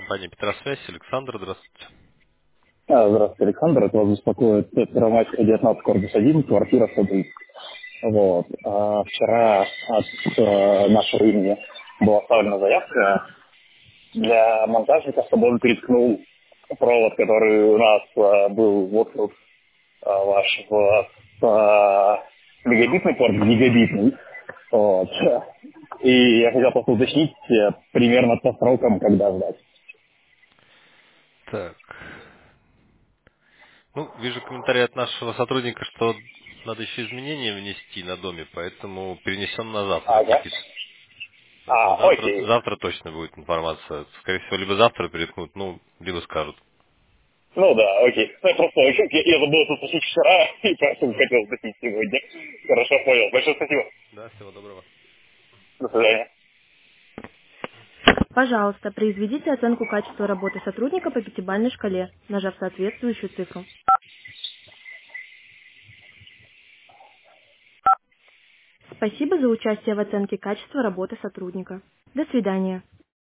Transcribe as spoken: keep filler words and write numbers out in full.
компания Петросвязь. Александр, здравствуйте. А, Здравствуйте, Александр. Это вас беспокоит Первомайская, девятнадцать, корпус один, квартира сто тридцать. Вот. А вчера от э, нашего имени была оставлена заявка для монтажника, чтобы он переткнул провод, который у нас э, был вокруг э, ваш в э, мегабитный порт, в гигабитный. Вот. И я хотел просто уточнить э, примерно по срокам, когда ждать. Так. Ну, вижу комментарий от нашего сотрудника, что надо еще изменения внести на доме, поэтому перенесем на завтра, Ага. кипит. Поэтому А, завтра, окей. завтра точно будет информация. Скорее всего, либо завтра переткнут, ну, либо скажут. Ну да, окей. Ну, просто я, я забыл это спросить вчера, и поэтому хотел спросить сегодня. Хорошо, понял. Большое спасибо. Да, всего доброго. До свидания. Пожалуйста, произведите оценку качества работы сотрудника по пятибалльной шкале, нажав соответствующую цифру. Спасибо за участие в оценке качества работы сотрудника. До свидания.